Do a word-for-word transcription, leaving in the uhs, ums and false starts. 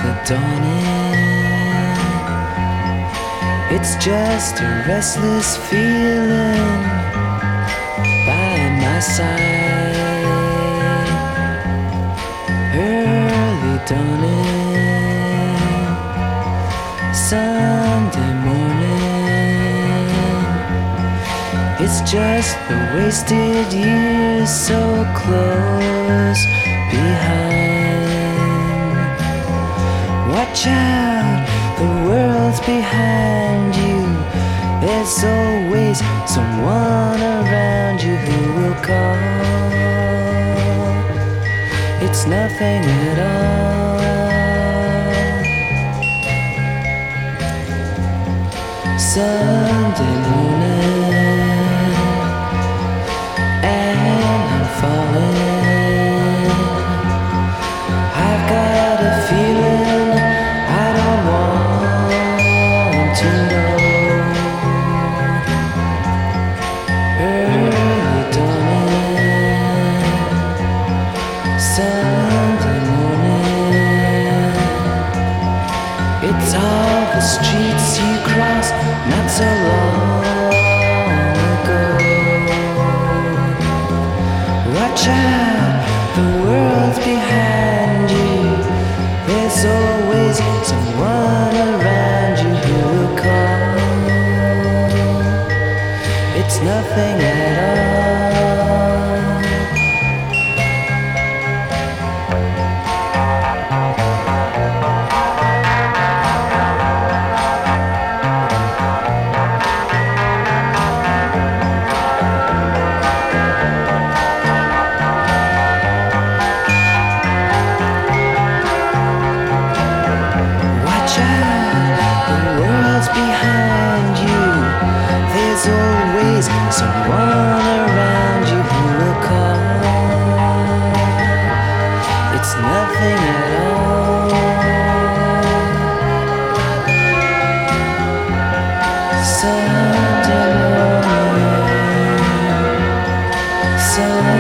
the dawning. It's just a restless feeling by my side. Early dawning, Sunday morning. It's just the wasted years so close behind. Watch out, the world's behind you. There's always someone around you who will call. It's nothing at all. Sunday morning, and I'm falling. I've got a feeling I don't want to know. Early dawning, Sunday morning. It's all the streets you crossed not so long ago. Watch out, the world's behind you. There's always someone around you who will call. It's nothing at behind you. There's always someone around you who will call. It's nothing at all. Sunday morning, Sunday